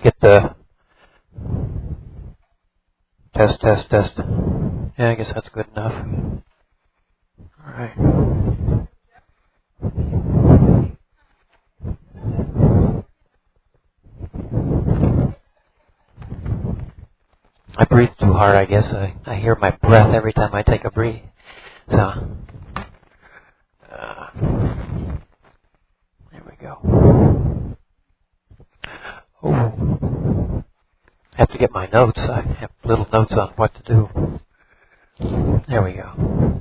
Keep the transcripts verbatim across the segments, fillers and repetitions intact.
get the test, test, test. Yeah, I guess that's good enough. All right. I breathe too hard, I guess. I, I hear my breath every time I take a breath. So, uh, there we go. Oh, I have to get my notes. I have little notes on what to do. There we go.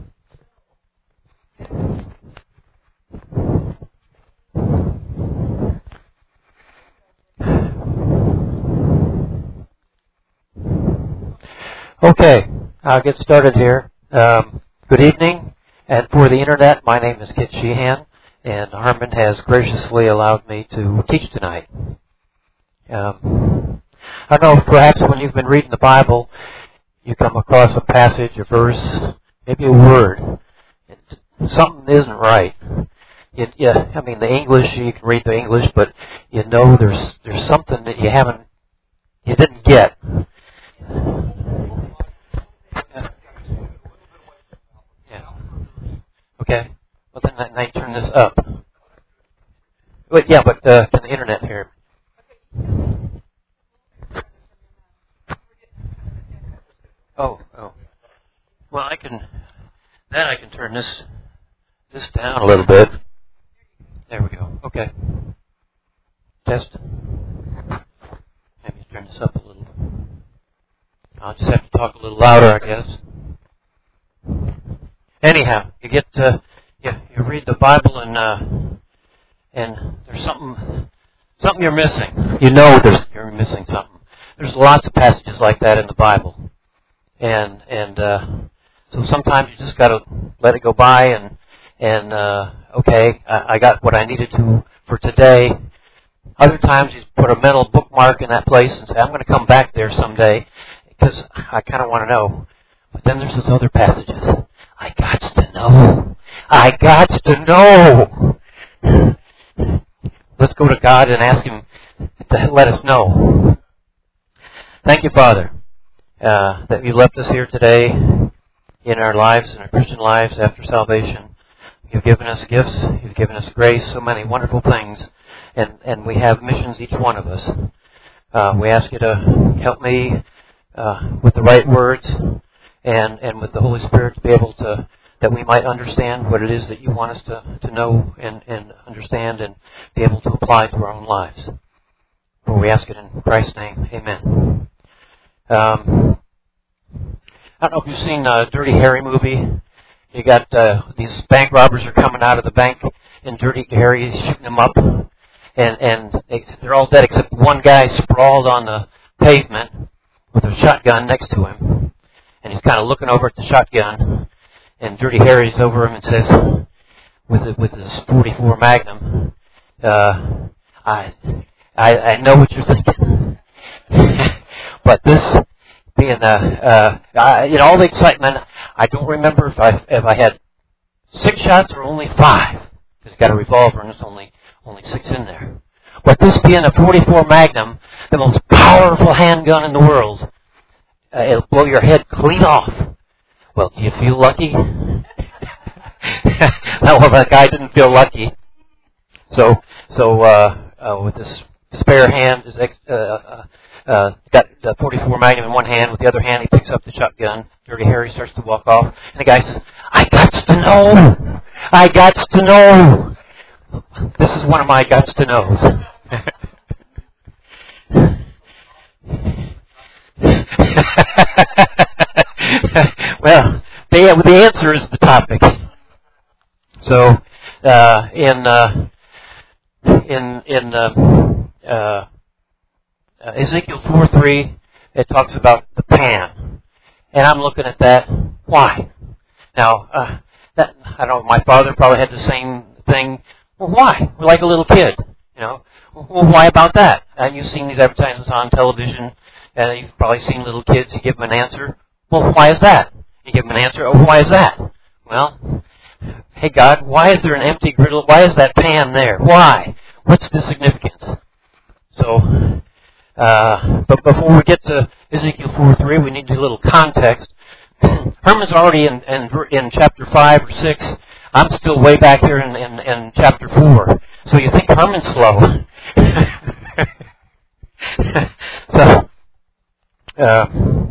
Okay, I'll get started here. Um, good evening, and for the internet, my name is Kit Sheehan, and Harmon has graciously allowed me to teach tonight. Um, I don't know, perhaps when you've been reading the Bible, you come across a passage, a verse, maybe a word. It, something isn't right. You, you, I mean, the English, you can read the English, but you know there's there's something that you haven't, you didn't get. Yeah. Okay. Well, then I, I turn this up. But yeah, but uh, can the internet hear? Oh, oh. Well, I can. Then I can turn this this down a little bit. There we go. Okay. Test. Maybe turn this up a little. I'll just have to talk a little louder, I guess. Anyhow, you get uh, you you read the Bible and uh, and there's something something you're missing. You know there's you're missing something. There's lots of passages like that in the Bible, and and uh, so sometimes you just got to let it go by and and uh, okay, I, I got what I needed to for today. Other times you put a mental bookmark in that place and say, I'm going to come back there someday because I kind of want to know. But then there's those other passages. I gots to know. I gots to know. Let's go to God and ask Him to let us know. Thank you, Father, uh, that you left us here today in our lives, in our Christian lives after salvation. You've given us gifts. You've given us grace, so many wonderful things. And, and we have missions, each one of us. Uh, we ask you to help me uh, with the right words and, and with the Holy Spirit to be able to, that we might understand what it is that you want us to, to know and, and understand and be able to apply to our own lives. For we ask it in Christ's name. Amen. Um, I don't know if you've seen a Dirty Harry movie. You got uh, these bank robbers are coming out of the bank, and Dirty Harry is shooting them up. And, and they, they're all dead except one guy sprawled on the pavement with a shotgun next to him. And he's kind of looking over at the shotgun. And Dirty Harry's over him and says, with with his forty-four Magnum, uh, I, I I know what you're thinking. But this being, uh, uh, I, in all the excitement, I don't remember if I if I had six shots or only five. He's got a revolver and there's only Only six in there. But this being a forty-four Magnum, the most powerful handgun in the world, uh, it'll blow your head clean off. Well, do you feel lucky? No, well, that guy didn't feel lucky. So, so uh, uh, with this spare hand, his ex, uh, uh, uh, got the forty-four Magnum in one hand. With the other hand, he picks up the shotgun. Dirty Harry starts to walk off, and the guy says, "I gots to know. I gots to know." This is one of my guts to knows. Well, the, the answer is the topic. So, uh, in uh, in in uh, uh, Ezekiel four three, it talks about the pan, and I'm looking at that. Why? Now, uh, that I don't know. My father probably had the same thing. Well, why? We're like a little kid, you know. Well, why about that? And you've seen these advertisements on television, and you've probably seen little kids. You give them an answer. Well, why is that? You give them an answer. Oh, why is that? Well, hey God, why is there an empty griddle? Why is that pan there? Why? What's the significance? So, Uh, but before we get to Ezekiel four three, we need to do a little context. Herman's already in, in, in chapter five or six. I'm still way back here in, in, in chapter four. So you think Herman's slow. so, uh,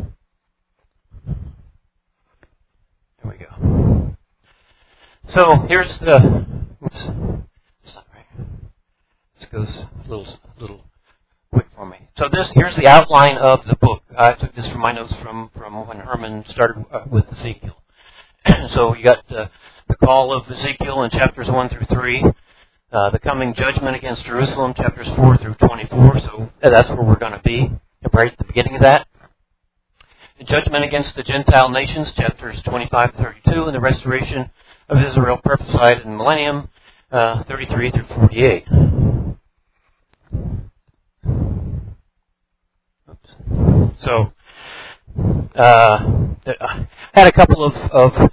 here we go. So here's the, oops, it's not right. This goes a little, little quick for me. So this, here's the outline of the book. I took this from my notes from, from when Herman started uh, with Ezekiel. So you got uh, the call of Ezekiel in chapters one through three, uh, the coming judgment against Jerusalem, chapters four through twenty-four. So that's where we're going to be, right at the beginning of that. The judgment against the Gentile nations, chapters twenty-five to thirty-two, and the restoration of Israel prophesied in the millennium, uh, thirty-three through forty-eight. Oops. So, uh, I had a couple of, of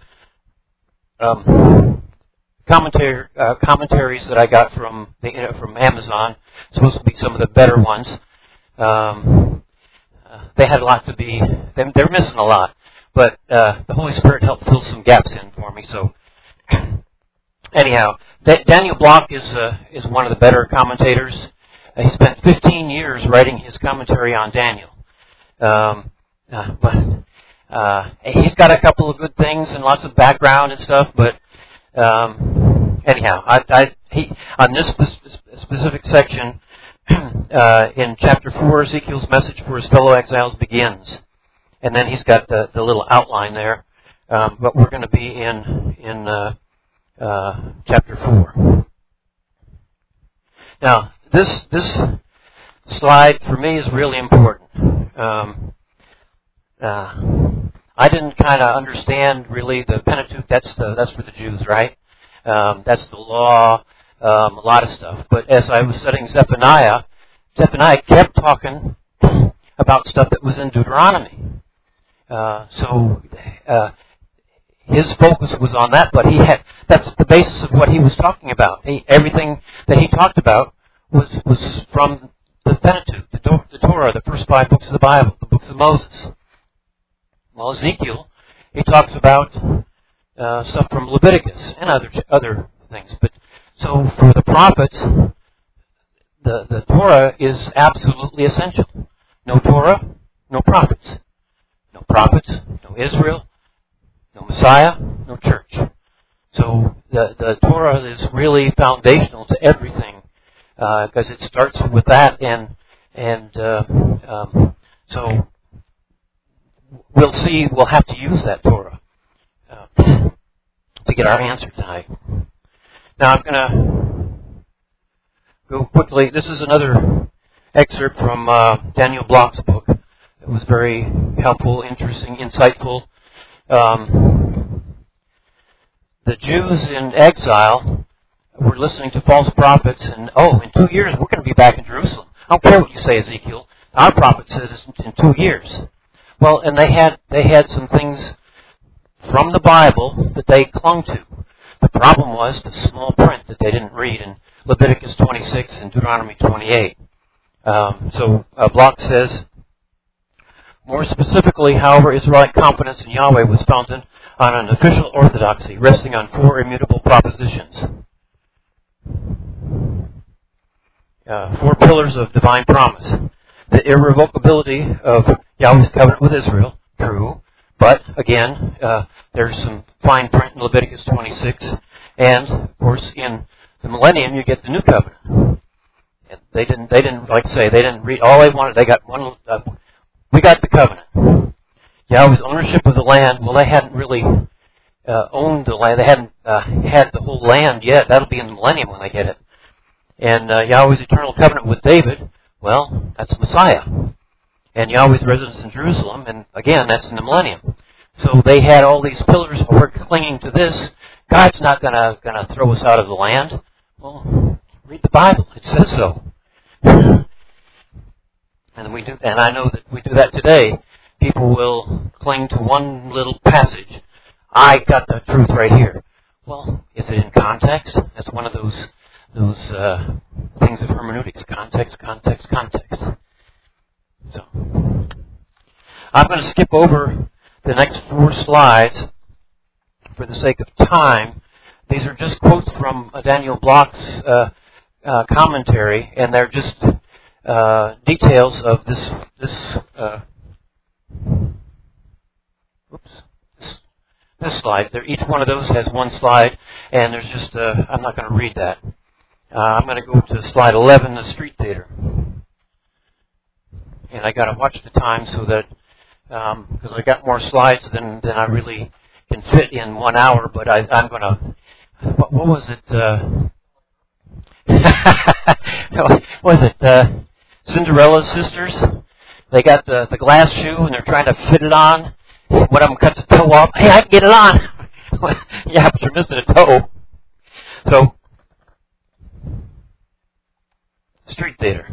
um, commentary, uh, commentaries that I got from the, you know, from Amazon. Supposed to be some of the better ones. Um, uh, they had a lot to be. They, they're missing a lot, but uh, the Holy Spirit helped fill some gaps in for me. So, anyhow, Daniel Block is uh, is one of the better commentators. Uh, he spent fifteen years writing his commentary on Daniel. Um, uh, but uh, he's got a couple of good things and lots of background and stuff. But um, anyhow, I, I, he, on this specific section uh, in chapter four, Ezekiel's message for his fellow exiles begins, and then he's got the, the little outline there. Um, but we're going to be in in uh, uh, chapter four. Now, this this slide for me is really important. Um, uh, I didn't kind of understand really the Pentateuch. That's the that's for the Jews, right? Um, that's the law, um, a lot of stuff. But as I was studying Zephaniah, Zephaniah kept talking about stuff that was in Deuteronomy. Uh, so uh, his focus was on that, but he had that's the basis of what he was talking about. He, everything that he talked about was was from the Pentateuch, the, the Torah, the first five books of the Bible, the books of Moses. Well, Ezekiel, he talks about uh, stuff from Leviticus and other other things. But so for the prophets, the the Torah is absolutely essential. No Torah, no prophets. No prophets, no Israel, no Messiah, no church. So the the Torah is really foundational to everything because uh, it starts with that, and and uh, um, so we'll see. We'll have to use that Torah uh, to get our answer tonight. Now I'm going to go quickly. This is another excerpt from uh, Daniel Block's book. It was very helpful, interesting, insightful. Um, the Jews in exile were listening to false prophets, and oh, in two years we're going to be back in Jerusalem. I don't care what you say, Ezekiel. Our prophet says it's in two years. Well, and they had they had some things from the Bible that they clung to. The problem was the small print that they didn't read in Leviticus twenty-six and Deuteronomy twenty-eight. Um, so uh, Block says, more specifically, however, Israelite confidence in Yahweh was founded on an official orthodoxy, resting on four immutable propositions. Uh, four pillars of divine promise. The irrevocability of Yahweh's covenant with Israel, true. But, again, uh, there's some fine print in Leviticus twenty-six. And, of course, in the millennium, you get the new covenant. And they didn't, they didn't, like I say, they didn't read all they wanted. They got one, uh, we got the covenant. Yahweh's ownership of the land, well, they hadn't really uh, owned the land. They hadn't uh, had the whole land yet. That'll be in the millennium when they get it. And uh, Yahweh's eternal covenant with David, well, that's Messiah. And Yahweh's residence in Jerusalem, and again, that's in the millennium. So they had all these pillars, but we're clinging to this. God's not going to going to throw us out of the land. Well, read the Bible. It says so. And we do, and I know that we do that today. People will cling to one little passage. I got the truth right here. Well, is it in context? That's one of those those uh, things of hermeneutics. Context, context, context. So I'm going to skip over the next four slides for the sake of time. These are just quotes from uh, Daniel Block's uh, uh, commentary, and they're just uh, details of this this. Uh, oops. This, this slide. There, each one of those has one slide, and there's just. Uh, I'm not going to read that. Uh, I'm going to go to slide eleven, the street theater, and I got to watch the time so that because um, I got more slides than than I really can fit in one hour. But I, I'm going to. What, what was it? Uh, what was it? Uh, Cinderella's sisters. They got the the glass shoe and they're trying to fit it on. One of them cuts a toe off. Hey, I can get it on. Yeah, but you're missing a toe. So, street theater.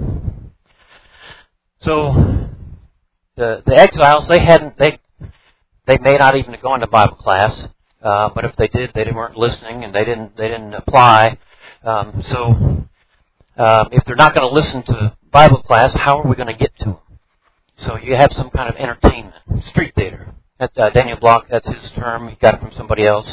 So, the the exiles they hadn't they they may not even have gone to Bible class. Uh, but if they did, they weren't listening, and they didn't they didn't apply. Um, so, uh, if they're not going to listen to Bible class, how are we going to get to them? So you have some kind of entertainment, street theater. That, uh, Daniel Block, that's his term. He got it from somebody else.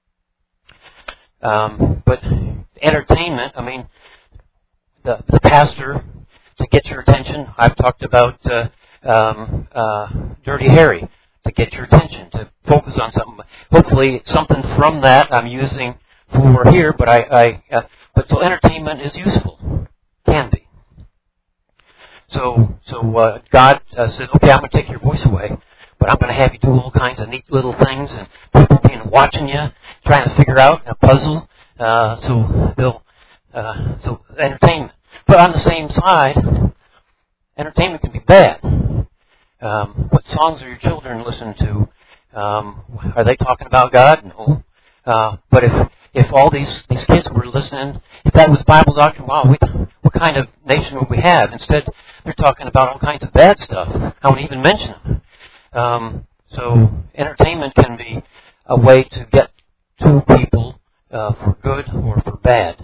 Um, but entertainment, I mean, the, the pastor to get your attention. I've talked about uh, um, uh, Dirty Harry. To get your attention, to focus on something. Hopefully, something from that I'm using for here. But I, I uh, but so entertainment is useful, can be. So, so uh, God uh, says, okay, I'm going to take your voice away, but I'm going to have you do all kinds of neat little things, and people being watching you, trying to figure out a puzzle. Uh, so they'll, uh, so entertainment. But on the same side, entertainment can be bad. Um, what songs are your children listening to? Um, are they talking about God? No. Uh, but if if all these, these kids were listening, if that was Bible doctrine, wow, we, what kind of nation would we have? Instead, they're talking about all kinds of bad stuff. I won't even mention them. Um, so entertainment can be a way to get to people uh, for good or for bad.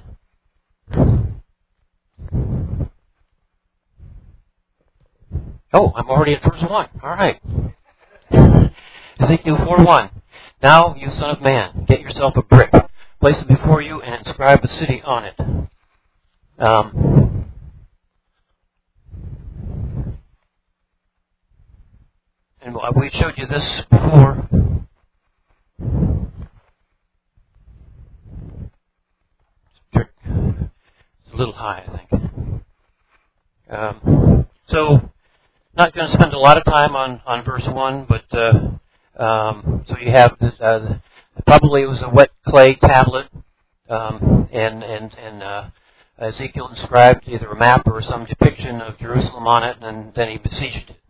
Oh, I'm already at verse one. All right. Ezekiel four one. Now, you son of man, get yourself a brick, place it before you, and inscribe a city on it. Um, and we showed you this before. It's a little high, I think. Um, so, not going to spend a lot of time on, on verse one, but uh, um, so you have this, uh, probably it was a wet clay tablet, um, and and and uh, Ezekiel inscribed either a map or some depiction of Jerusalem on it, and then he besieged it.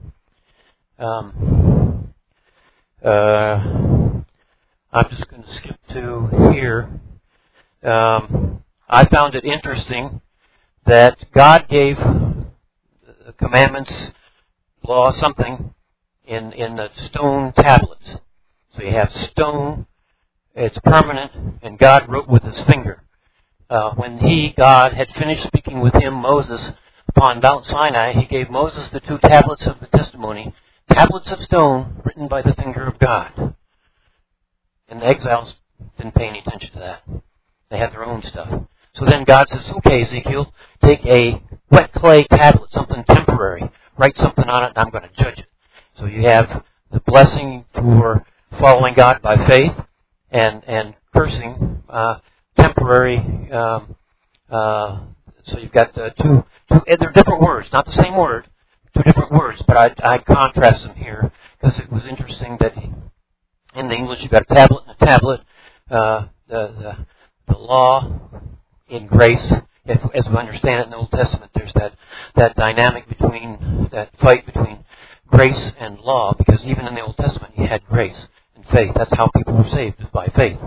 Um, uh, I'm just going to skip to here. Um, I found it interesting that God gave the commandments, law, something in in the stone tablets. So you have stone, it's permanent, and God wrote with his finger. Uh, when he, God, had finished speaking with him, Moses, upon Mount Sinai, he gave Moses the two tablets of the testimony, tablets of stone written by the finger of God. And the exiles didn't pay any attention to that. They had their own stuff. So then God says, okay, Ezekiel, take a wet clay tablet, something temporary, write something on it, and I'm going to judge it. So you have the blessing for following God by faith, and and cursing, uh, temporary. Um, uh, so you've got uh, two, two. They're different words, not the same word, two different words. But I I contrast them here because it was interesting that in the English you've got a tablet and a tablet. Uh, the, the the law in grace, if, as we understand it in the Old Testament, there's that that dynamic between that fight between grace and law, because even in the Old Testament you had grace and faith. That's how people were saved, by faith.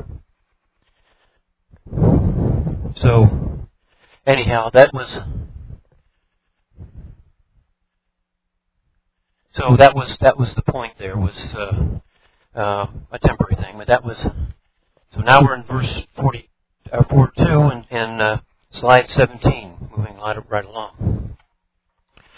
So, anyhow, that was so that was that was the point. There was uh, uh, a temporary thing, but that was so. Now we're in verse forty, uh, forty-two, and, and uh, slide seventeen, moving right, right along.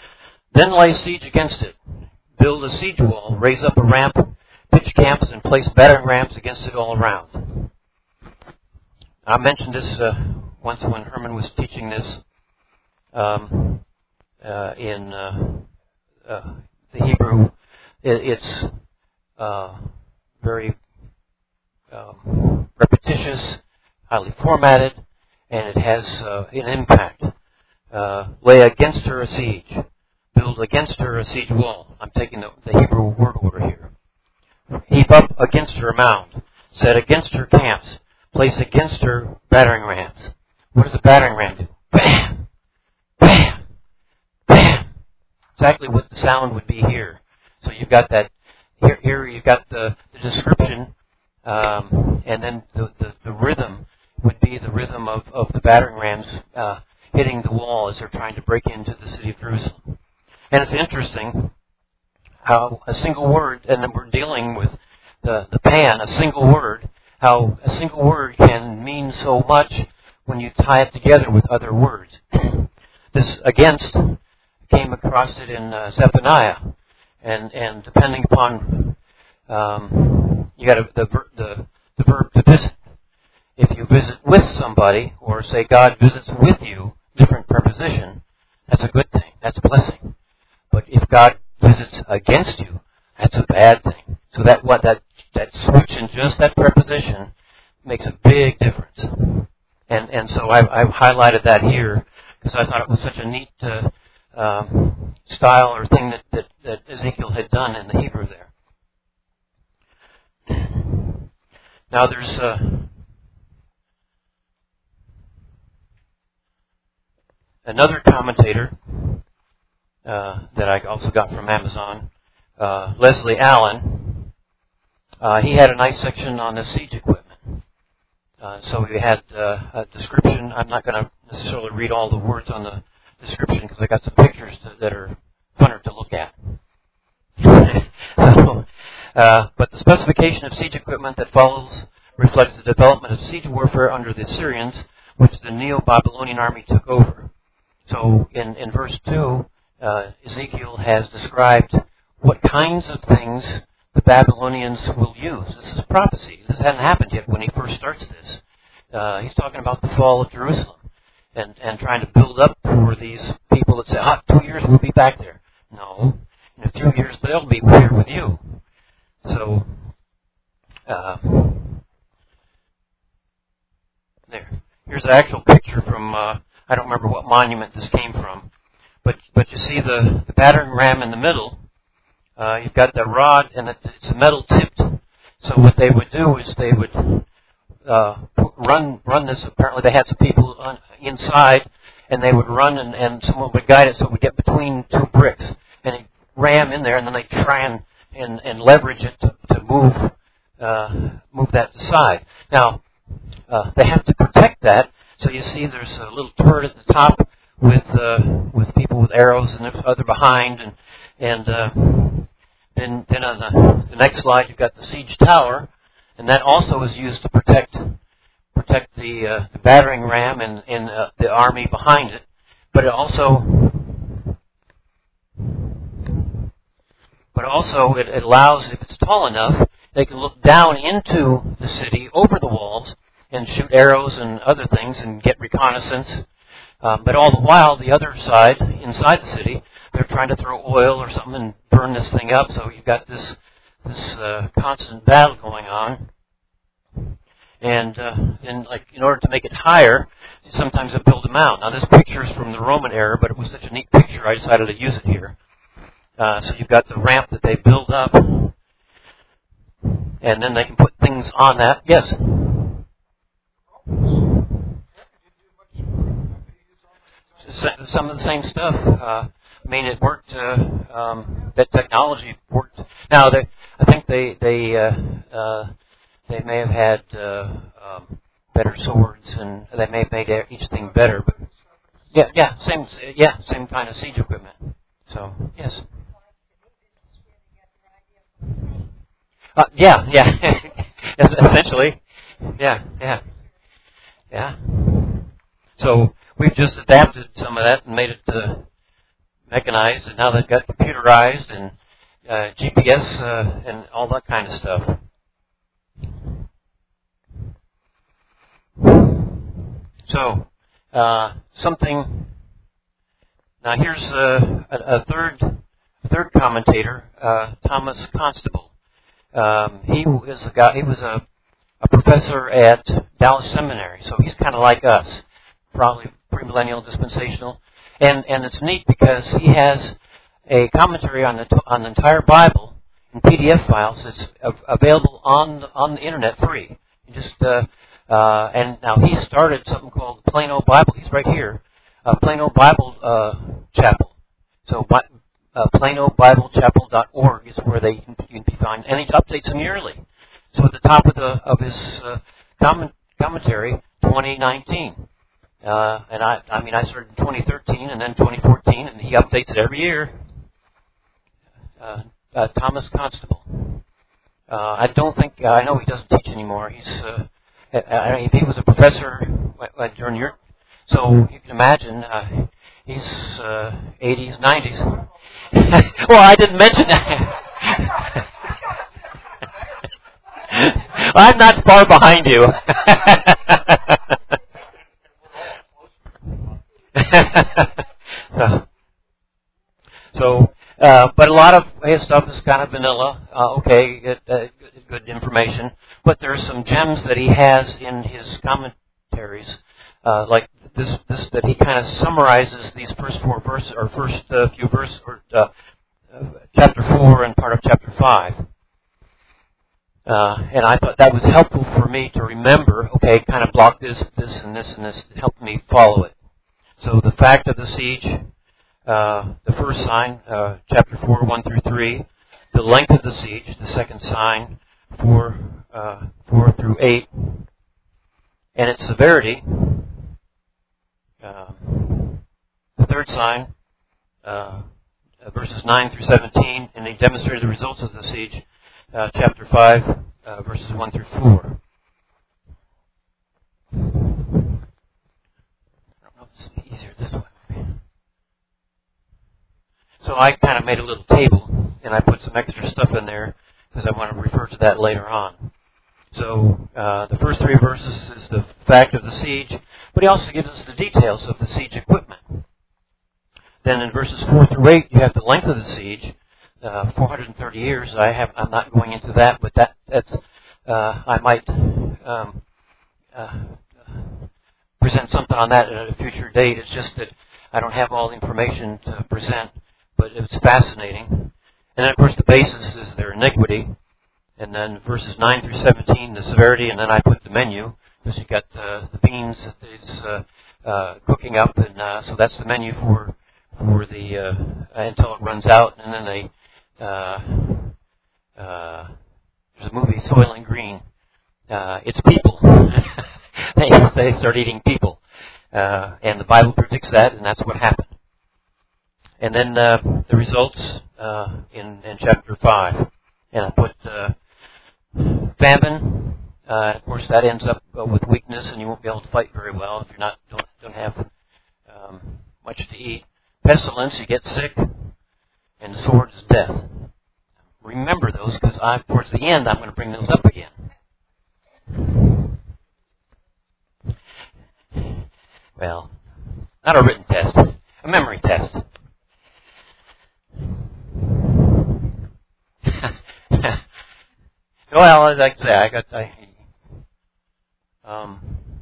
Then lay siege against it. Build a siege wall, raise up a ramp, pitch camps, and place battering rams against it all around. I mentioned this uh, once when Herman was teaching this um, uh, in uh, uh, the Hebrew. It, it's uh, very um, repetitious, highly formatted, and it has uh, an impact. Uh, lay against her a siege. Build against her a siege wall. I'm taking the, the Hebrew word order here. Heap up against her a mound. Set against her camps. Place against her battering rams. What does a battering ram do? Bam! Bam! Bam! Exactly what the sound would be here. So you've got that, here, here you've got the, the description, um, and then the, the, the rhythm would be the rhythm of, of the battering rams uh, hitting the wall as they're trying to break into the city of Jerusalem. And it's interesting how a single word, and then we're dealing with the, the pan, a single word, how a single word can mean so much when you tie it together with other words. This against came across it in uh, Zephaniah, and and depending upon um, you got a, the the the verb to visit. If you visit with somebody, or say God visits with you, different preposition, that's a good thing. That's a blessing. But if God visits against you, that's a bad thing. So that what that that switch in just that preposition makes a big difference. And and so I've, I've highlighted that here because I thought it was such a neat uh, um, style or thing that, that, that Ezekiel had done in the Hebrew there. Now there's uh, another commentator uh, that I also got from Amazon, uh, Leslie Allen. Uh, he had a nice section on the siege equipment. Uh, so we had uh, a description. I'm not going to necessarily read all the words on the description because I got some pictures to, that are funner to look at. so, uh, but the specification of siege equipment that follows reflects the development of siege warfare under the Assyrians, which the Neo-Babylonian army took over. So in, in verse two, uh, Ezekiel has described what kinds of things the Babylonians will use. This is prophecy. This hadn't happened yet when he first starts this. Uh, he's talking about the fall of Jerusalem and, and trying to build up for these people that say, ah, two years we'll be back there. No. In a few years they'll be here with you. So, uh, there. Here's an actual picture from, uh, I don't remember what monument this came from, but but you see the, the battering ram in the middle. Uh, you've got the rod, and it's a metal tipped. So what they would do is they would uh, run run this. Apparently, they had some people on, inside, and they would run, and, and someone would guide it so it would get between two bricks, and they ram in there, and then they try and, and, and leverage it to, to move uh, move that aside. Now uh, they have to protect that. So you see, there's a little turret at the top with uh, with people with arrows, and there's other behind, and and uh, then then on the, the next slide you've got the siege tower, and that also is used to protect protect the, uh, the battering ram and, and uh, the army behind it. But it also but also it, it allows, if it's tall enough, they can look down into the city over the walls and shoot arrows and other things and get reconnaissance. Um, but all the while, the other side, inside the city, they're trying to throw oil or something and burn this thing up. So you've got this this uh, constant battle going on. And uh, and like in order to make it higher, sometimes they build them out. Now this picture is from the Roman era, but it was such a neat picture, I decided to use it here. Uh, so you've got the ramp that they build up, and then they can put things on that. Yes. Some of the same stuff. Uh, I mean, it worked. Uh, um, that technology worked. Now, they, I think they they uh, uh, they may have had uh, um, better swords, and they may have made each thing better. But yeah, yeah, same, yeah, same kind of siege equipment. So yes. Uh, yeah, yeah, essentially. Yeah, yeah, yeah. So we've just adapted some of that and made it uh, mechanized, and now they've got computerized and uh, G P S uh, and all that kind of stuff. So, uh, something. Now here's uh, a, a third a third commentator, uh, Thomas Constable. Um, he is a guy. He was a, a professor at Dallas Seminary, so he's kind of like us, probably premillennial dispensational. And and it's neat because he has a commentary on the on the entire Bible in P D F files. It's available on the, on the internet free. You just uh, uh, and now he started something called the Plano Bible. He's right here, uh, Plano Bible uh, Chapel. So uh, Plano Bible Chapel dot org is where they can, you can find, and he updates them yearly. So at the top of the of his uh, comment, commentary, twenty nineteen. Uh, and I, I mean, I started in twenty thirteen and then twenty fourteen, and he updates it every year. Uh, uh, Thomas Constable. Uh, I don't think, uh, I know he doesn't teach anymore. He's, uh, I, I, if he was a professor uh, during your, so you can imagine, uh, he's uh, eighties, nineties. Well, I didn't mention that. I'm not far behind you. so, so uh, but a lot of his stuff is kind of vanilla. Uh, okay, it, uh, good information. But there's some gems that he has in his commentaries, uh, like this, this that he kind of summarizes these first four verses, or first uh, few verses, or uh, uh, chapter four and part of chapter five. Uh, and I thought that was helpful for me to remember. Okay, kind of block this, this, and this, and this. It helped me follow it. So the fact of the siege, uh, the first sign, uh, chapter four, one through three. The length of the siege, the second sign, four, uh, four through eight. And its severity, uh, the third sign, uh, verses nine through seventeen. And he demonstrated the results of the siege, uh, chapter five, uh, verses one through four. Easier this way. So I kind of made a little table, and I put some extra stuff in there because I want to refer to that later on. So uh, the first three verses is the fact of the siege, but he also gives us the details of the siege equipment. Then in verses four through eight, you have the length of the siege, uh, four hundred thirty years. I have I'm not going into that, but that that's uh, I might. Um, uh, present something on that at a future date. It's just that I don't have all the information to present, but it's fascinating. And then, of course, the basis is their iniquity. And then verses nine through seventeen, the severity, and then I put the menu, because you've got uh, the beans that is uh, uh, cooking up, and uh, so that's the menu for for the uh, until it runs out, and then they uh, uh, there's a movie, Soylent Green. Uh, it's people. they, they start eating people. Uh, and the Bible predicts that, and that's what happened. And then uh, the results uh, in, in chapter five. And I put uh, famine. Uh, of course, that ends up uh, with weakness, and you won't be able to fight very well if you're not don't, don't have um, much to eat. Pestilence, you get sick. And the sword is death. Remember those, because I, towards the end, I'm going to bring those up again. Well, not a written test, a memory test. Well, like I say, I got. I, um,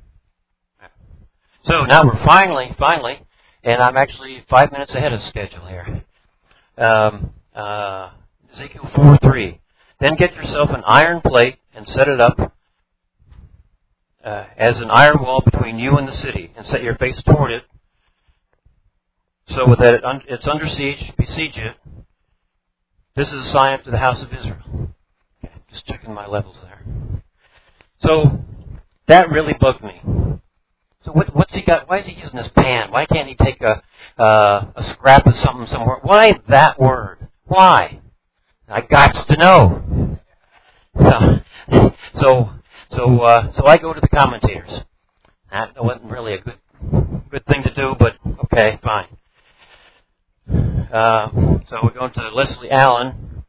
so now we're finally, finally, and I'm actually five minutes ahead of schedule here. Um, uh, Ezekiel four three. Then get yourself an iron plate and set it up Uh, as an iron wall between you and the city, and set your face toward it, so that it un- it's under siege, besiege it. This is a sign to the house of Israel. Okay, just checking my levels there. So that really bugged me. So what, what's he got? Why is he using this pan? Why can't he take a uh, a scrap of something somewhere? Why that word? Why? I got to know. So so. So, uh, so I go to the commentators. That wasn't really a good, good thing to do, but okay, fine. Uh, so we're going to Leslie Allen.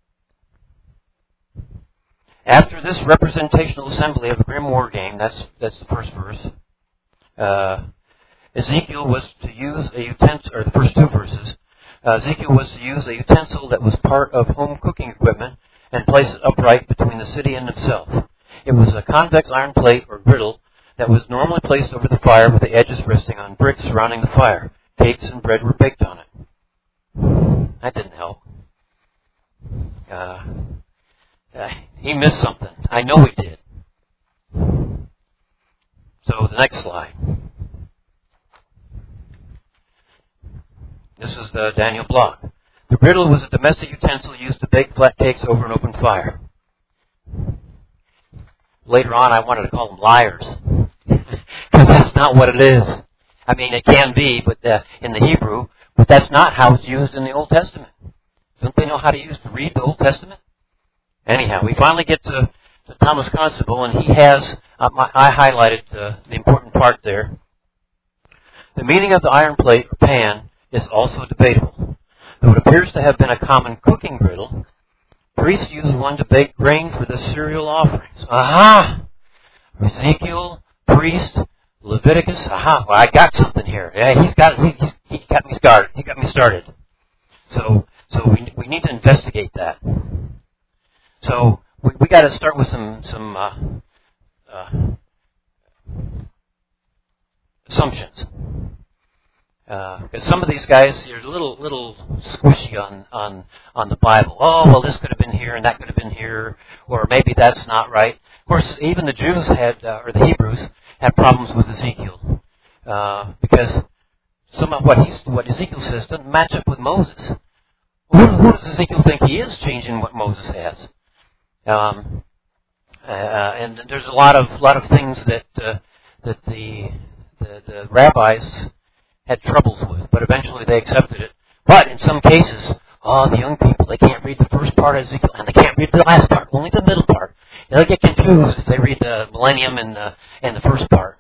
After this representational assembly of the grim war game, that's that's the first verse. Uh, Ezekiel was to use a utensil, or the first two verses. Uh, Ezekiel was to use a utensil that was part of home cooking equipment and place it upright between the city and himself. It was a convex iron plate or griddle that was normally placed over the fire with the edges resting on bricks surrounding the fire. Cakes and bread were baked on it. That didn't help. Uh, uh, he missed something. I know he did. So the next slide. This is the Daniel Block. The griddle was a domestic utensil used to bake flat cakes over an open fire. Later on, I wanted to call them liars, because that's not what it is. I mean, it can be, but uh, in the Hebrew, but that's not how it's used in the Old Testament. Don't they know how to use to read the Old Testament? Anyhow, we finally get to, to Thomas Constable, and he has. Uh, my, I highlighted uh, the important part there. The meaning of the iron plate or pan is also debatable. Though it appears to have been a common cooking griddle, priests used one to bake grain for the cereal offerings. Aha! Ezekiel, priest, Leviticus. Aha! Well, I got something here. Yeah, he's got. He, he's, he got me started. He got me started. So, so we we need to investigate that. So we we got to start with some some uh, uh, assumptions. Because uh, some of these guys are a little little squishy on, on on the Bible. Oh, well, this could have been here and that could have been here, or maybe that's not right. Of course, even the Jews had, uh, or the Hebrews had problems with Ezekiel uh, because some of what he's what Ezekiel says doesn't match up with Moses. Who, who does Ezekiel think he is changing what Moses has? Um, uh, and there's a lot of lot of things that uh, that the, the the rabbis had troubles with, but eventually they accepted it. But in some cases, oh, the young people, they can't read the first part of Ezekiel, and they can't read the last part, only the middle part. And they'll get confused if they read the millennium and the, and the first part.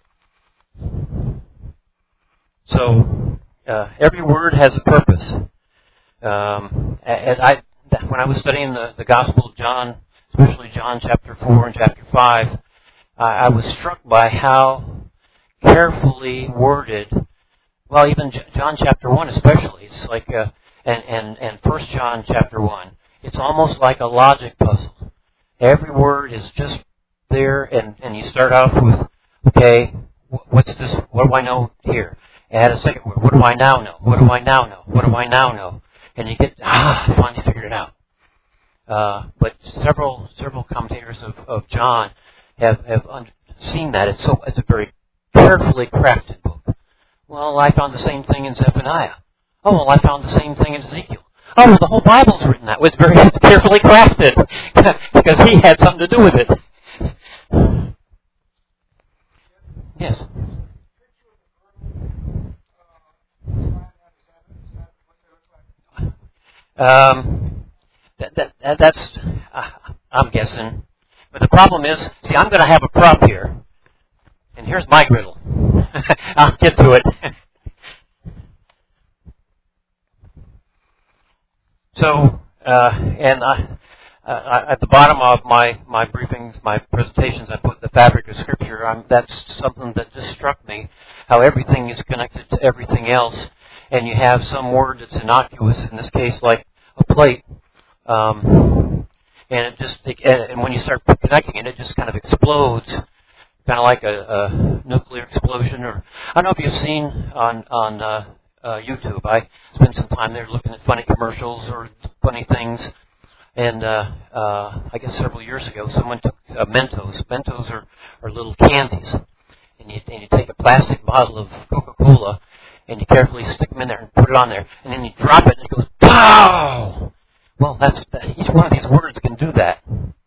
So, uh, every word has a purpose. Um, as I, when I was studying the, the Gospel of John, especially John chapter four and chapter five, uh, I was struck by how carefully worded. Well, even John chapter one especially, it's like, uh, and, and, and First John chapter one, it's almost like a logic puzzle. Every word is just there, and, and you start off with, okay, what's this, what do I know here? Add a second word, what do I now know? What do I now know? What do I now know? And you get, ah, I finally figured it out. Uh, but several, several commentators of, of John have, have un- seen that. It's so, it's a very carefully crafted book. Well, I found the same thing in Zephaniah. Oh, well, I found the same thing in Ezekiel. Oh, well, the whole Bible's written that way. It's very it's carefully crafted because he had something to do with it. Yes. Um, that, that, that's, uh, I'm guessing. But the problem is, see, I'm going to have a prop here. And here's my griddle. I'll get to it. So, uh, and I, uh, at the bottom of my, my briefings, my presentations, I put the fabric of Scripture. I'm, that's something that just struck me, how everything is connected to everything else. And you have some word that's innocuous, in this case like a plate. Um, and it just, it, and when you start connecting it, it just kind of explodes. Kind of like a, a nuclear explosion, or I don't know if you've seen on on uh, uh, YouTube. I spent some time there looking at funny commercials or funny things, and uh, uh, I guess several years ago, someone took uh, Mentos. Mentos are, are little candies, and you and you take a plastic bottle of Coca-Cola, and you carefully stick them in there and put it on there, and then you drop it, and it goes pow. Well, that's that, each one of these words can do that.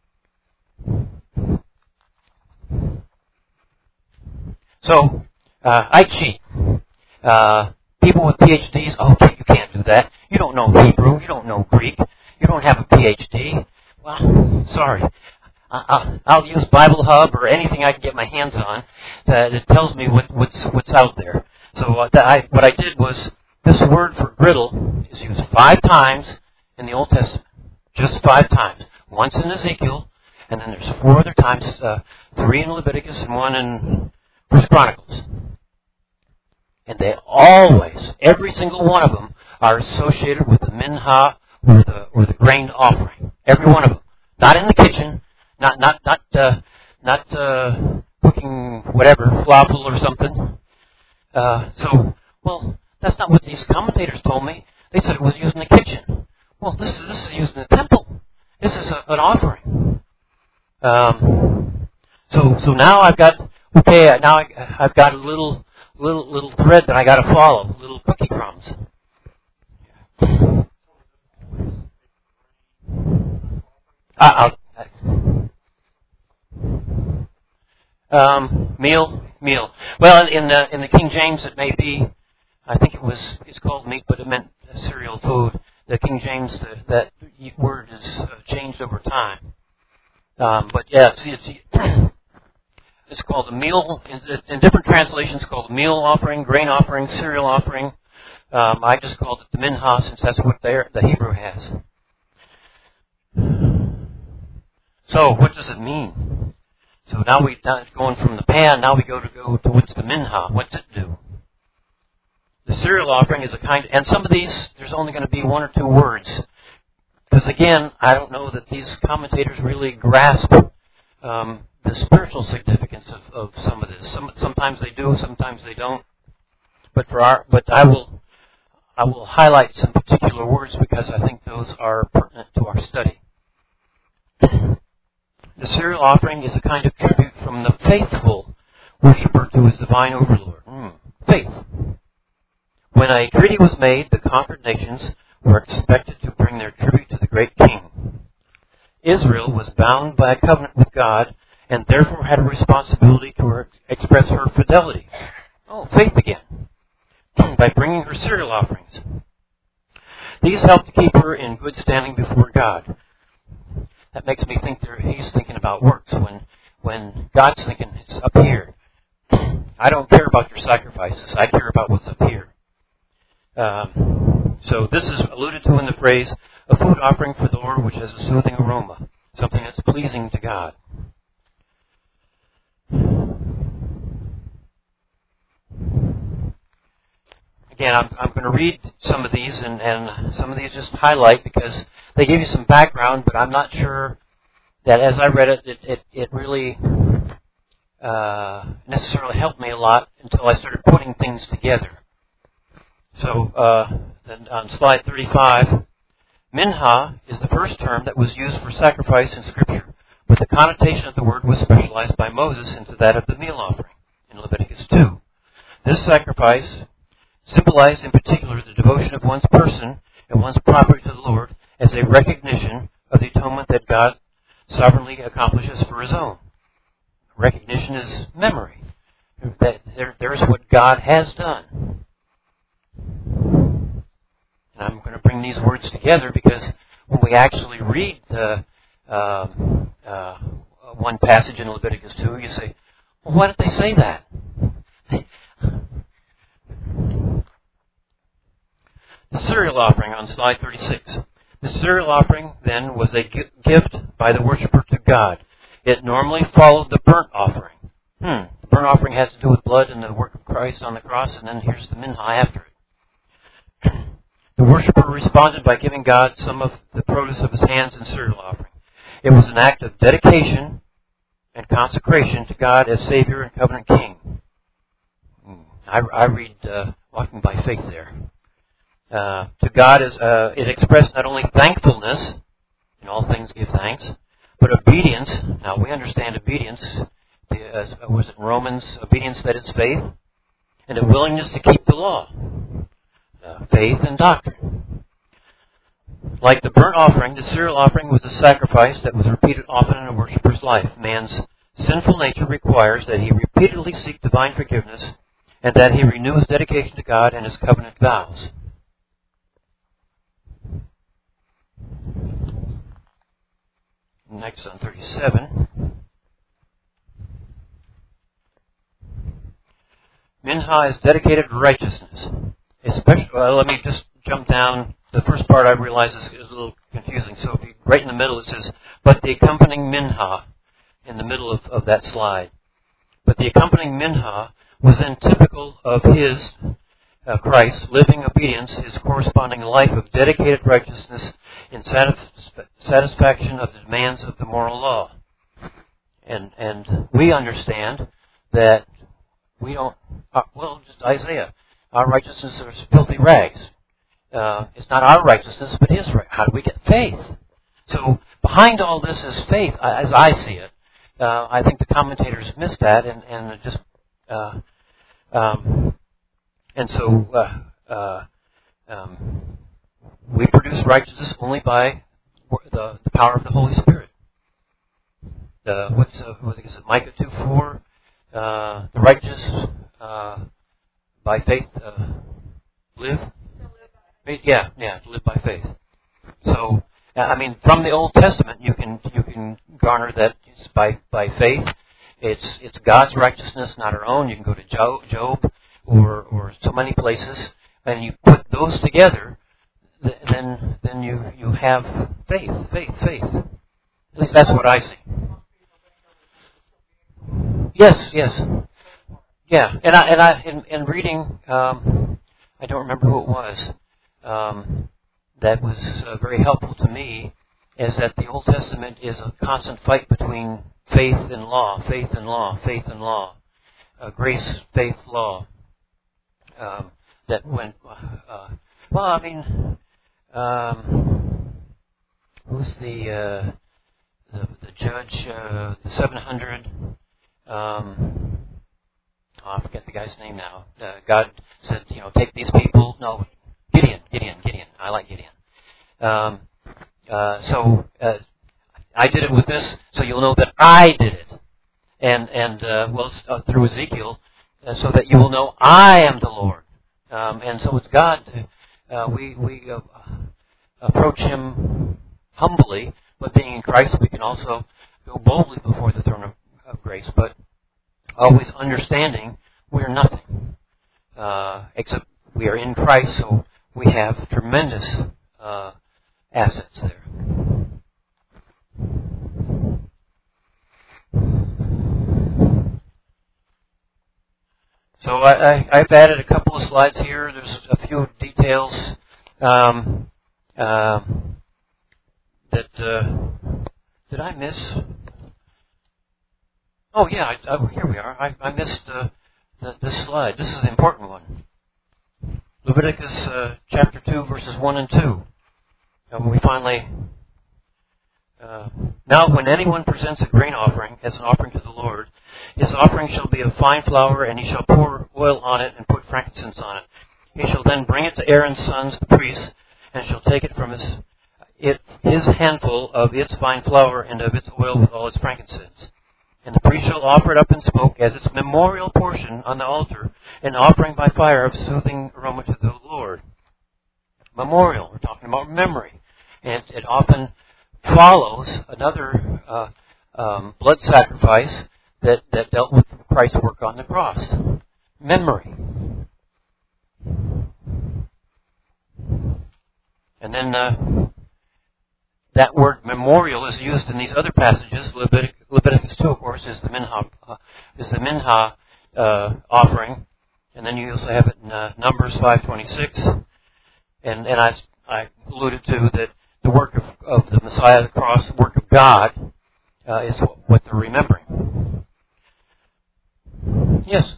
So, uh, I cheat. Uh, people with P H Ds, oh, you can't do that. You don't know Hebrew. You don't know Greek. You don't have a P H D. Well, sorry. I, I'll use Bible Hub or anything I can get my hands on that, that tells me what, what's what's out there. So uh, that I, what I did was This word for griddle is used five times in the Old Testament. Just five times. Once in Ezekiel, and then there's four other times, uh, three in Leviticus and one in First Chronicles. And they always, every single one of them, are associated with the minha or the or the grain offering. Every one of them. Not in the kitchen, not not not uh, not uh, cooking whatever, falafel or something. Uh, so, well, that's not what these commentators told me. They said it was used in the kitchen. Well, this is this is used in the temple. This is a, an offering. Um, so so now I've got okay. Now I, I've got a little little little thread that I got to follow. Little cookie crumbs. Uh, um, meal, meal. Well, in the in the King James, it may be. I think it was. It's called meat, but it meant cereal food. The King James, the, that word is uh, changed over time. Um, but yeah, see, it's it's called a meal. In, in different translations, it's called meal offering, grain offering, cereal offering. Um, I just called it the minha since that's what the Hebrew has. So, what does it mean? So now we now going from the pan. Now we go to go to what's the minha? What's it do? The cereal offering is a kind, and some of these there's only going to be one or two words, because again, I don't know that these commentators really grasp um, the spiritual significance of, of some of this. Some, sometimes they do, sometimes they don't. But for our, but I will, I will highlight some particular words because I think those are pertinent to our study. The cereal offering is a kind of tribute from the faithful worshiper to his divine overlord. Mm, faith. When a treaty was made, the conquered nations were expected to bring their tribute to the great king. Israel was bound by a covenant with God and therefore had a responsibility to her, express her fidelity. Oh, faith again. By bringing her cereal offerings. These helped to keep her in good standing before God. That makes me think there, he's thinking about works when when God's thinking it's up here. I don't care about your sacrifices. I care about what's up here. Um, so this is alluded to in the phrase, a food offering for the Lord which has a soothing aroma, something that's pleasing to God. Again, I'm, I'm going to read some of these, and, and some of these just highlight because they give you some background, but I'm not sure that as I read it, it, it, it really uh, necessarily helped me a lot until I started putting things together. So, uh, then on slide thirty-five, minha is the first term that was used for sacrifice in Scripture, but the connotation of the word was specialized by Moses into that of the meal offering in Leviticus two. This sacrifice symbolized in particular the devotion of one's person and one's property to the Lord as a recognition of the atonement that God sovereignly accomplishes for His own. Recognition is memory. That there, there's what God has done. And I'm going to bring these words together because when we actually read the, uh, uh, one passage in Leviticus two, you say, well, why did they say that? The cereal offering on slide thirty-six. The cereal offering, then, was a gift by the worshiper to God. It normally followed the burnt offering. Hmm. The burnt offering has to do with blood and the work of Christ on the cross, and then here's the minha after it. The worshiper responded by giving God some of the produce of his hands in cereal offering. It was an act of dedication and consecration to God as Savior and Covenant King. I, I read uh, walking by faith there. Uh, to God, is uh, it expressed not only thankfulness, in all things give thanks, but obedience. Now we understand obedience. The, uh, was it Romans? Obedience that is faith, and a willingness to keep the law. Uh, faith and doctrine. Like the burnt offering, the cereal offering was a sacrifice that was repeated often in a worshiper's life. Man's sinful nature requires that he repeatedly seek divine forgiveness and that he renew his dedication to God and his covenant vows. Next on thirty-seven. Minha is dedicated to righteousness. especially, well, let me just jump down. The first part I realize is, is a little confusing. So if you, right in the middle it says, but the accompanying minha, in the middle of, of that slide. But the accompanying minha was then typical of his, uh, Christ, living obedience, his corresponding life of dedicated righteousness in satisf- satisfaction of the demands of the moral law. And and we understand that we don't, uh, well, just Isaiah, our righteousness is filthy rags. Uh, it's not our righteousness, but his right. How do we get faith? So behind all this is faith, as I see it. Uh, I think the commentators missed that, and, and just uh, um, and so uh, uh, um, we produce righteousness only by the, the power of the Holy Spirit. Uh, what's uh, what is it? Micah two four. Uh, the righteous uh, by faith uh, live. Yeah, yeah, to live by faith. So, I mean, from the Old Testament, you can you can garner that it's by by faith. It's it's God's righteousness, not our own. You can go to Job or or so many places, and you put those together, then then you you have faith, faith, faith. At least that's what I see. Yes, yes, yeah. And I and I in, in reading, um, I don't remember who it was. Um, that was uh, very helpful to me, is that the Old Testament is a constant fight between faith and law, faith and law, faith and law, uh, grace, faith, law. Um, that went, uh, well, I mean, um, who's the, uh, the the judge, uh, the seven hundred? Um, oh, I forget the guy's name now. Uh, God said, you know, take these people. No. Gideon, Gideon, Gideon. I like Gideon. Um, uh, so uh, I did it with this, so you'll know that I did it, and and uh, well uh, through Ezekiel, uh, so that you will know I am the Lord. Um, and so it's God. Uh, we we uh, approach Him humbly, but being in Christ, we can also go boldly before the throne of, of grace. But always understanding we're nothing uh, except we are in Christ. So we have tremendous uh, assets there. So I, I, I've added a couple of slides here. There's a few details um, uh, that uh, did I miss? Oh yeah, I, oh, here we are. I, I missed uh, the, this slide. This is the important one. Leviticus uh, chapter two, verses one and two. And we finally, uh, now when anyone presents a grain offering as an offering to the Lord, his offering shall be of fine flour, and he shall pour oil on it and put frankincense on it. He shall then bring it to Aaron's sons, the priests, and shall take it from his it his handful of its fine flour and of its oil with all its frankincense. And the priest shall offer it up in smoke as its memorial portion on the altar, an offering by fire of soothing aroma to the Lord. Memorial, we're talking about memory. And it, it often follows another uh, um, blood sacrifice that, that dealt with Christ's work on the cross. Memory. And then uh, that word memorial is used in these other passages. Levitic, Leviticus two, of course, is the minha, uh, is the minha uh, offering, and then you also have it in uh, Numbers five twenty-six. And and I, I alluded to that the work of, of the Messiah, the cross, the work of God, uh, is what, what they're remembering. Yes.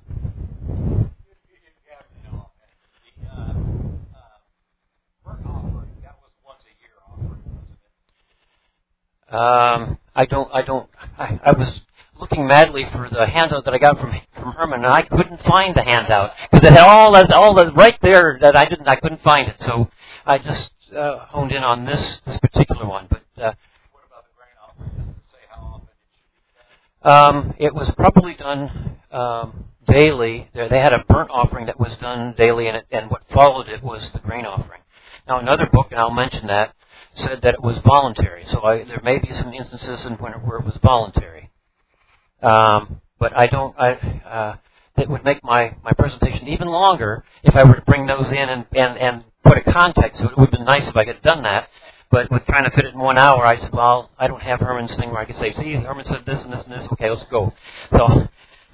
Um, I don't, I don't, I, I was looking madly for the handout that I got from from Herman, and I couldn't find the handout because it had all that, all that right there that I didn't, I couldn't find it. So I just uh, honed in on this this particular one. But uh, what about the grain offering? Does it say how often it should be done? Um, it was probably done um, daily. There, they had a burnt offering that was done daily, and it, and what followed it was the grain offering. Now, another book, and I'll mention that, said that it was voluntary. So I, there may be some instances in when, where it was voluntary. Um, but I don't. I, uh, that would make my, my presentation even longer if I were to bring those in and, and, and put a context. So it would have been nice if I could have done that. But with trying to fit it in one hour, I said, well, I don't have Herman's thing where I could say, see, Herman said this and this and this. Okay, let's go. So,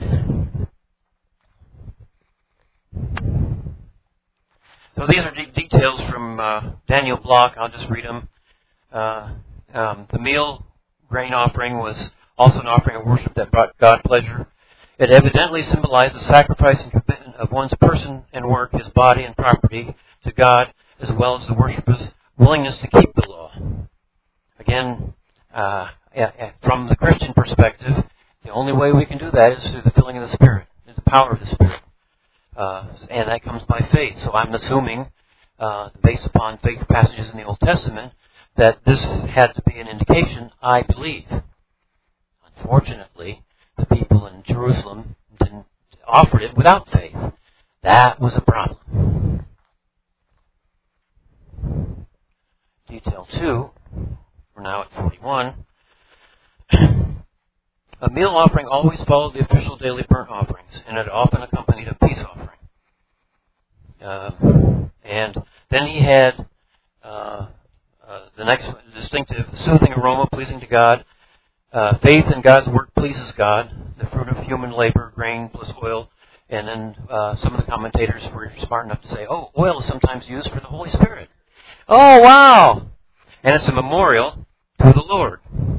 so these are de- details from uh, Daniel Block. I'll just read them. Uh, um, the meal grain offering was also an offering of worship that brought God pleasure. It evidently symbolized the sacrifice and commitment of one's person and work, his body and property, to God, as well as the worshiper's willingness to keep the law. Again, uh, from the Christian perspective, the only way we can do that is through the filling of the Spirit, through the power of the Spirit. Uh, and that comes by faith. So I'm assuming, uh, based upon faith passages in the Old Testament, that this had to be an indication, I believe. Unfortunately, the people in Jerusalem didn't offer it without faith. That was a problem. Detail two, we're now at forty-one. A meal offering always followed the official daily burnt offerings, and it often accompanied a peace offering. Uh, and then he had uh, uh, the next distinctive, soothing aroma pleasing to God. Uh, faith in God's work pleases God, the fruit of human labor, grain plus oil. And then uh, some of the commentators were smart enough to say, oh, oil is sometimes used for the Holy Spirit. Oh, wow! And it's a memorial to the Lord.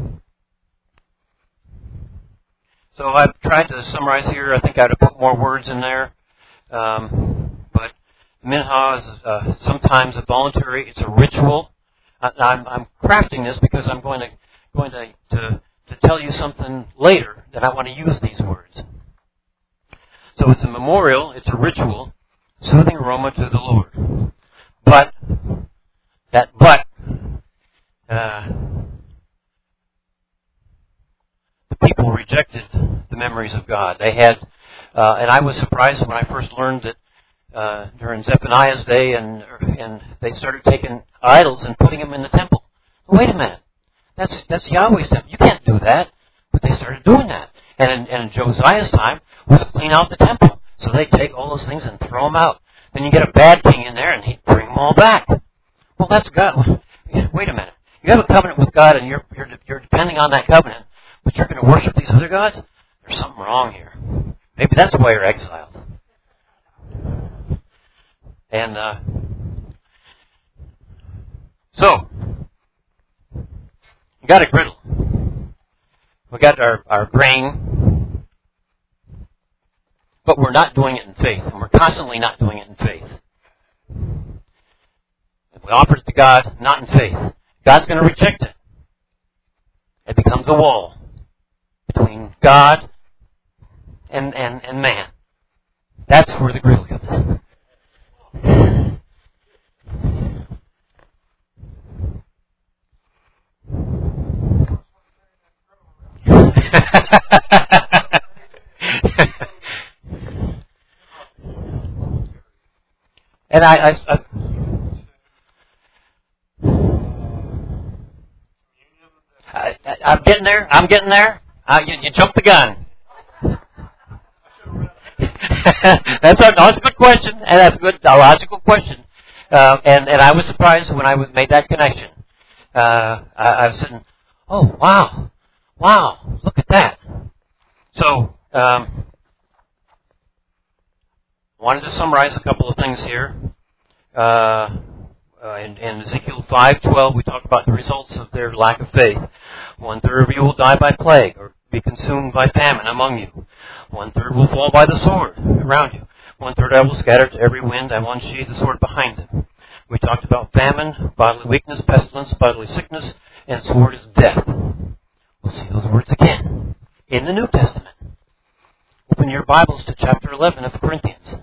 So I've tried to summarize here. I think I'd have put more words in there. Um, but mincha is uh, sometimes a voluntary, it's a ritual. I, I'm, I'm crafting this because I'm going to going to, to to tell you something later that I want to use these words. So it's a memorial, it's a ritual, soothing aroma to the Lord. But, that but, uh, the people rejected the memories of God. They had, uh, and I was surprised when I first learned that uh, during Zephaniah's day, and and they started taking idols and putting them in the temple. Wait a minute. That's that's Yahweh's temple. You can't do that. But they started doing that. And in, and in Josiah's time was to clean out the temple. So they'd take all those things and throw them out. Then you get a bad king in there and he'd bring them all back. Well, that's God. Wait a minute. You have a covenant with God and you're you're, you're depending on that covenant, but you're going to worship these other gods? There's something wrong here. Maybe that's why you're exiled. And uh, so, we got a griddle. We got our, our grain, but we're not doing it in faith, and we're constantly not doing it in faith. If we offer it to God, not in faith, God's going to reject it. It becomes a wall between God and, and, and man. That's where the griddle comes in. And I, I, I I, I'm getting there. I'm getting there. Uh, you, you jumped the gun. that's, a, that's a good question, and that's a good, a logical question. Uh, and, and I was surprised when I made that connection. Uh, I, I was sitting, oh, wow. Wow, look at that. So, um, wanted to summarize a couple of things here. Uh, uh, in, in Ezekiel five twelve, we talk about the results of their lack of faith. One third of you will die by plague or be consumed by famine among you. One third will fall by the sword around you. One third I will scatter to every wind. I will unsheathe the sword behind them. We talked about famine, bodily weakness, pestilence, bodily sickness, and sword is death. We'll see those words again in the New Testament. Open your Bibles to chapter eleven of Corinthians.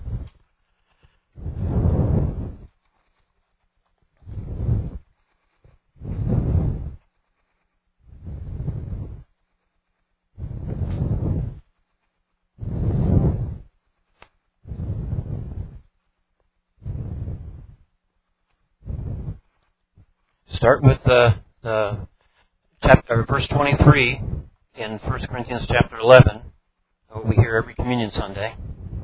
Start with uh, uh, chapter, verse twenty-three in First Corinthians chapter eleven. We hear every Communion Sunday.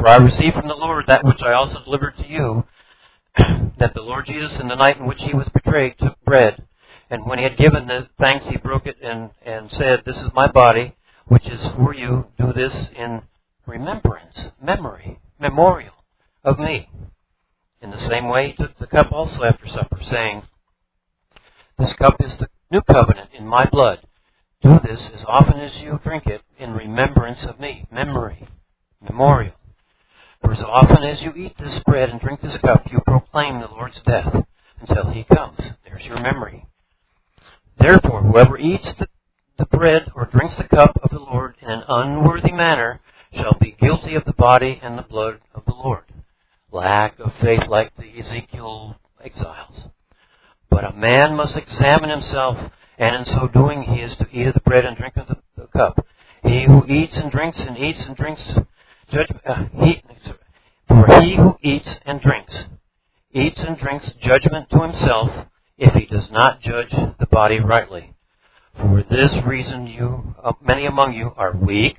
For I received from the Lord that which I also delivered to you, that the Lord Jesus, in the night in which he was betrayed, took bread, and when he had given the thanks, he broke it and, and said, This is my body, which is for you. Do this in remembrance, memory, memorial of me. In the same way, he took the cup also after supper, saying, This cup is the new covenant in my blood. Do this as often as you drink it in remembrance of me. Memory, memorial. For as often as you eat this bread and drink this cup, you proclaim the Lord's death until he comes. There's your memory. Therefore, whoever eats the, the bread or drinks the cup of the Lord in an unworthy manner shall be guilty of the body and the blood of the Lord. Lack of faith like the Ezekiel exiles. But a man must examine himself, and in so doing he is to eat of the bread and drink of the, the cup. He who eats and drinks and eats and drinks, judge, uh, he, for he who eats and drinks, eats and drinks judgment to himself, if he does not judge the body rightly. For this reason you, uh, many among you are weak,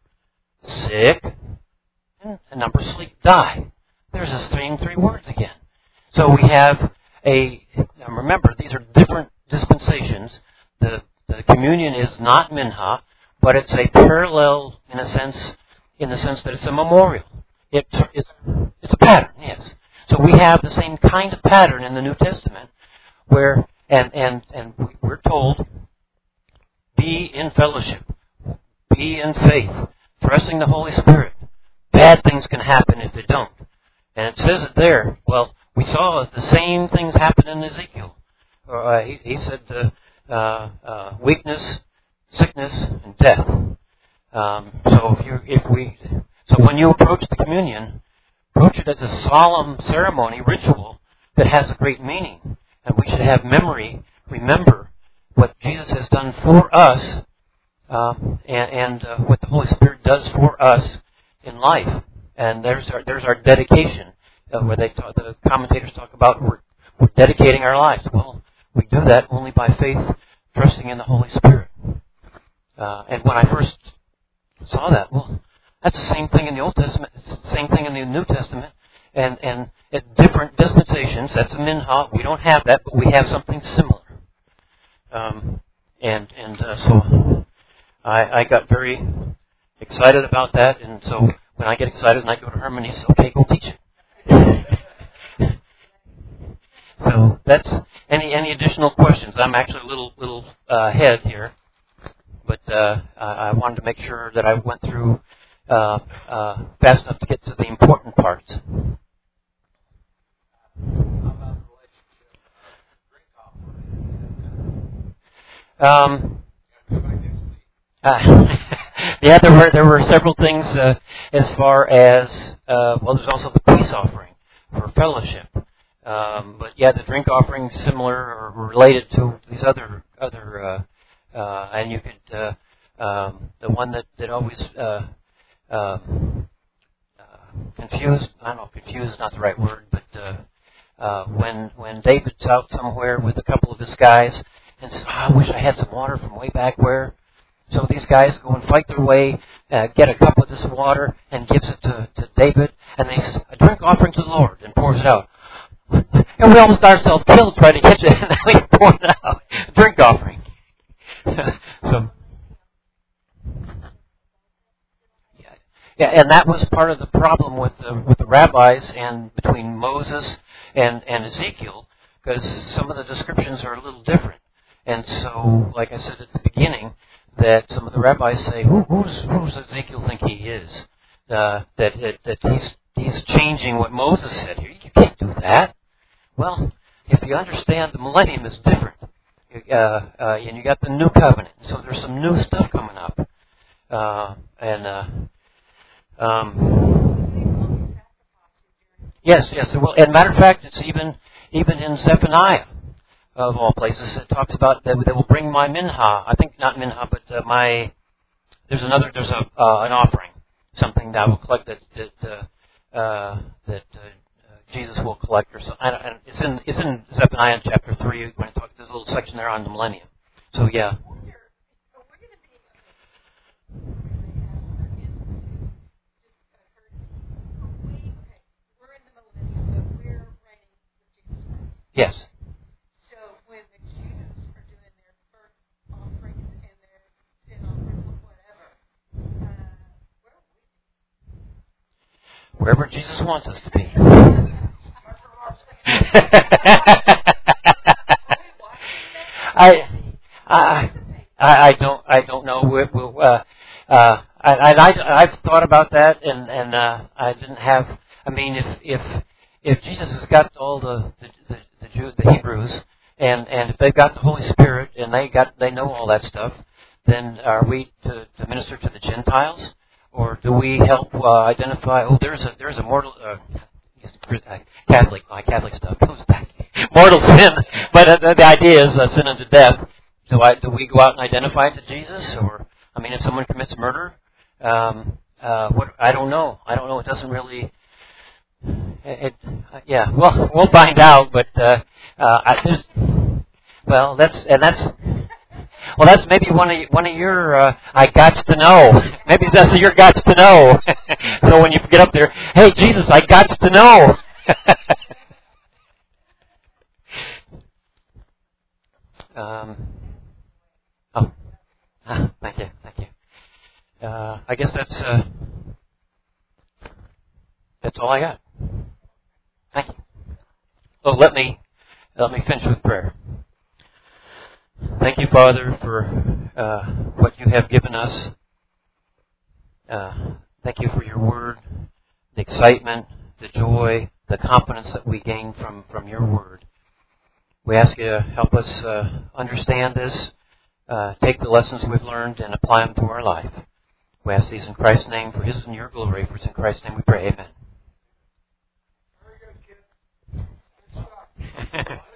sick, and a number sleep, die. There's the same three words again. So we have a, remember, these are different dispensations. The, the communion is not minha, but it's a parallel in a sense, in the sense that it's a memorial. It, it's, it's a pattern, yes. So we have the same kind of pattern in the New Testament, where, and, and, and we're told, be in fellowship, be in faith, trusting the Holy Spirit. Bad things can happen if they don't. And it says it there. Well, we saw the same things happen in Ezekiel. Uh, he, he said uh, uh, uh, weakness, sickness, and death. Um, so if you, if we, so when you approach the communion, approach it as a solemn ceremony, ritual that has a great meaning, and we should have memory, remember what Jesus has done for us, um, and, and uh, what the Holy Spirit does for us in life. And there's our, there's our dedication, uh, where they talk, the commentators talk about we're, we're dedicating our lives. Well, we do that only by faith, trusting in the Holy Spirit. Uh, and when I first saw that, well, that's the same thing in the Old Testament, it's the same thing in the New Testament, and, and at different dispensations. That's a minha. We don't have that, but we have something similar. Um, and and uh, so I, I got very excited about that, and so when I get excited and I go to Herman, he says, okay, go teach it. So that's any any additional questions. I'm actually a little little uh, ahead here, but uh, I wanted to make sure that I went through uh, uh, fast enough to get to the important parts. Um, uh, yeah, there were there were several things uh, as far as uh, well. There's also the peace offering for fellowship. Um, but yeah, the drink offering similar or related to these other other, uh, uh, and you could uh, um, the one that that always uh, uh, uh, confused. I don't know, confused is not the right word, but uh, uh, when when David's out somewhere with a couple of his guys and says, oh, "I wish I had some water from way back where." So these guys go and fight their way, uh, get a cup of this water, and gives it to, to David, and they say, "A drink offering to the Lord," and pours it out. And we almost got ourselves killed trying to catch it, and then we poured it out. A drink offering. So, yeah, yeah, and that was part of the problem with the with the rabbis and between Moses and, and Ezekiel, because some of the descriptions are a little different. And so, like I said at the beginning, that some of the rabbis say, Who who's who's Ezekiel think he is? Uh, that, that that he's he's changing what Moses said here. You can't do that. Well, if you understand, the millennium is different, uh, uh, and you got the new covenant, so there's some new stuff coming up, uh, and uh, um, yes, yes. Well, and matter of fact, it's even even in Zephaniah, of all places, it talks about that they will bring my minha. I think not minha, but uh, my there's another there's a uh, an offering, something that I will collect that that uh, uh, that. Uh, Jesus will collect, or something. I don't, it's in it's in Zephaniah chapter three when it talks. There's a little section there on the millennium. So yeah. Yes. So when the Jews are doing their burnt offerings and their sin offerings or whatever, uh, where are we? Wherever Jesus wants us to be. I, I, I don't, I don't know. We'll, uh, uh, I, I, I've thought about that, and and uh, I didn't have. I mean, if if if Jesus has got all the the the, the, Jew, the Hebrews, and and if they've got the Holy Spirit, and they got they know all that stuff, then are we to, to minister to the Gentiles, or do we help uh, identify? Oh, there's a there's a mortal. Uh, Catholic, my Catholic stuff comes back. Mortal sin, but uh, the idea is uh, sin unto death. Do I? Do we go out and identify it to Jesus, or I mean, if someone commits murder, um, uh, what? I don't know. I don't know. It doesn't really. It, uh, yeah. Well, we'll find out. But uh, uh, I, there's. Well, that's and that's. Well, that's maybe one of one of your uh, I gots to know. Maybe that's your gots to know. So when you get up there, hey Jesus, I gots to know. um, oh, ah, thank you, thank you. Uh, I guess that's uh, that's all I got. Thank you. So let me let me finish with prayer. Thank you, Father, for uh, what you have given us. Uh, thank you for your word, the excitement, the joy, the confidence that we gain from, from your word. We ask you to help us uh, understand this, uh, take the lessons we've learned and apply them to our life. We ask these in Christ's name, for His and your glory. For it's in Christ's name we pray. Amen. Very good, kid. Good stuff.